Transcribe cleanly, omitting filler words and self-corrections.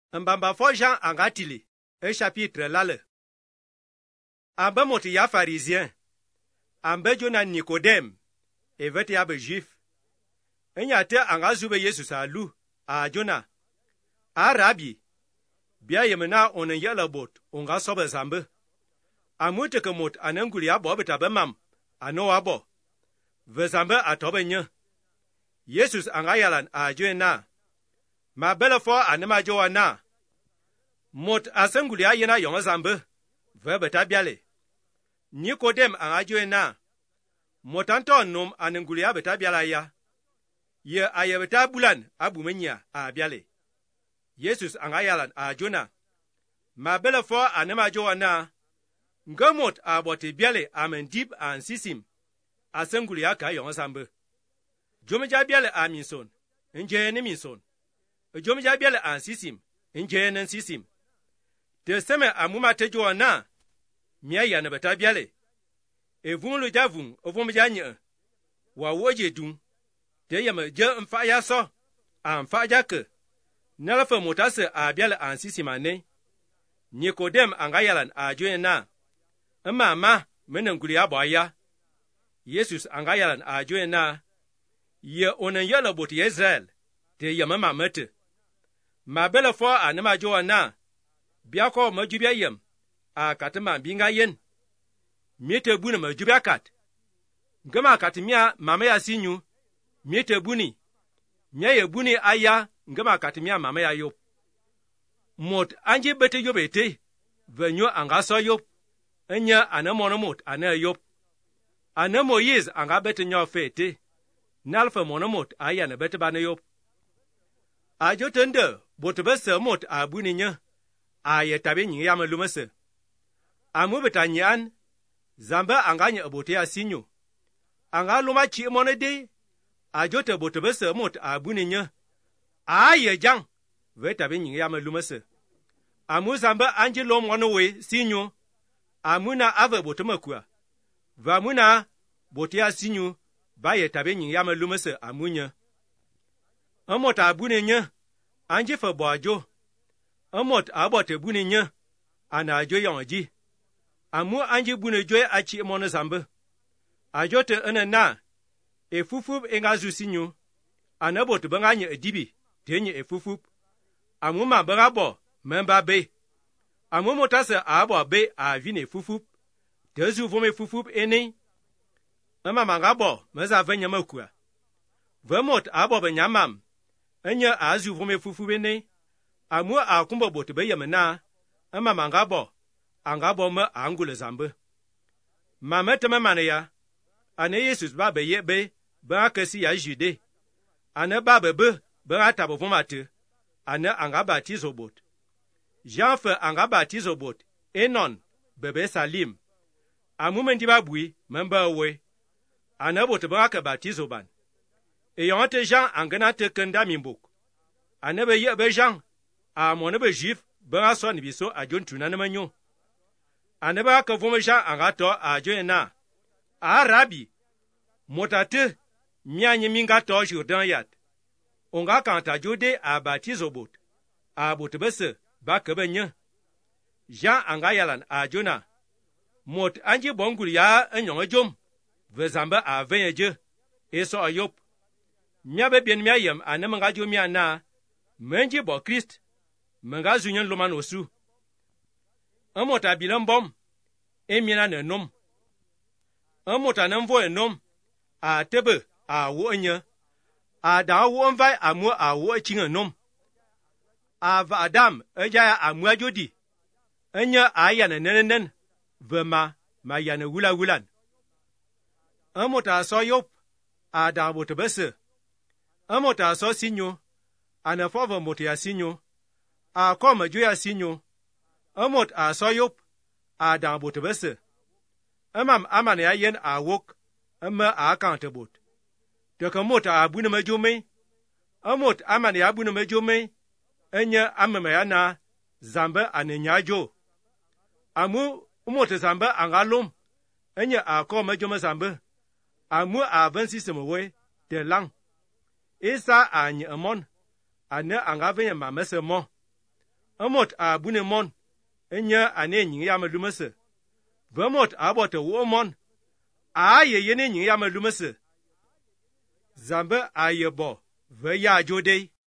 Mbamba fo Jean angatili, un chapitre lale. Ambe moti ya pharisien, ambe jona Nicodème, et vete ya be juif. Enyate anga zube Yesus alu, a jona. A rabi, bia yemena onen yela bot, onga sobe zambe. Amute ke mot anenguli ya bo betabe mam, ano abo. Ve zambe atobe nye. Yesus anga yalan a jona. Ma bele fo anema jowa na. Mot asenguli ya yena yonga zambe. Ve beta biale. Nicodème anga jowe na. Motanto nom anenguli ya beta biala ya. Ye aye beta bulan abumenya a biale. Yesus anga yalan a jona. Ma bele fo anema jowa na. Ngamot abote biale amen dib an sisim. Asenguli ya ka yonga zambe. Jomeja biale a minson. Nje ne minson. Jomeja biale an sisim. Nje ne sisim. De seme amuma tejo na. Mia ya ne beta biale. Evun lu javun ovum janye. Wa woje dun. De yama je mfa ya so. An fa jake. Nalafa motase a biale an sisima ne. Nicodème anga yalan a joye na. Ma menenguli ya boya. Yesus anga yalan a joye na. Ye onen yala boti Israel. De yama mamete. Ma bele fo anema jowa na. Biako majubia yem. A katema binga yen. Miete buni majubia kat. Ngama katimia mama ya sinyu. Miete buni. Mia ye buni aya. Ngama katimia mama ya yop. Mot anje bete yobete. Venyo anga so yop. Enya anemono mot ane yop. Ane Moïse anga bete nyo fete. Nalfa monomot aya ne bete bane yop. Ajo tende botebese mot abuni nye. Aye tabe nyi yama lumese. Amu beta nyan. Zamba anganya abote ya sinyo. Anga luma chi monede. Ajo te botebese mot abuni nye. Aye jang. Ve tabe nyi yama lumese. Amu zamba anje lom wanowe sinyo. Amuna ave botemakua. Vamuna bote ya sinyo. Baye tabe nyi yama lumese amunya. Amot abuni nye. Anje fe bo ajo. Amot abote buni nye. Ana ajo yonji. Amu anje buni joy achi mono zambe. Ajote ene na. Efufub engazu sinyo. Anabote banganye edibi. Tenye efufub. Amu mabanga bo. Memba be. Amu motase abo be a vine efufub. Tezu vome efufub ene. Ama mangabo meza venye makua. Vemot abo benyamam. Enye azu vome efufub ene. Amu akumbo bote be yemena. Ama mangabo. Angabo me angule zambe. Mamete me mane ya. Ane Yesus ba be ye be. Ben akesi ya jude. Ane ba be atabo vomate. Ane anga batizo bot. Jean fe anga batizo bot. Enon bebe Salim. Amu mendiba bui memba we. Ane bote ben ake batizo ban. E yonte Jean angena te kenda mimbuk. Ane be ye be Jean. A mone be juif ben aso ni biso a jon tunane manyo. Ane be ake vome Jean anga to a jon na. A rabi. Motate mianye minga to Jourdain yat. Onga kanta jode a batizo bot. A bote bese ba kebe nye. Jean anga yalan a jona. Mot anje bongul ya enyonge jom. Vezambe a venye je. Eso ayop. Mia be bien mia yem ane menga jo mia na. Menje bo Christ. Menga zunyen loman osu. Amot a bilan bom. Miena ne nom. Amot a nemvo nom. A tebe a wo enye. A da wo mvai amu a wo chinge nom. A va Adam ejaya amu ajodi. Enye a yana nenenen. Vema ma yana wulan. Amota so yop. A da bote bese. Amota so sinyo. Ana fova mote ya sinyo. A koma jo ya sinyo. Amot a so yop. A da bote bese. Amam amane ya yen a wok. Amma a akante bot. Teka mota a bune mejume. Amot amane ya bune mejume. Enye amame ya na. Zambe anenya jo. Amu umote zambe angalom. Enye a koma mejume zambe. Amu a vensi semewe. De lang. Isa anye amon. Ane angavenye mamese mo. amot a bune mon, enya ane nyi ya malumese. Bemot a bote wo mon, a ye yene nyi ya malumese. Zambe a ye bo, ve ya jodei.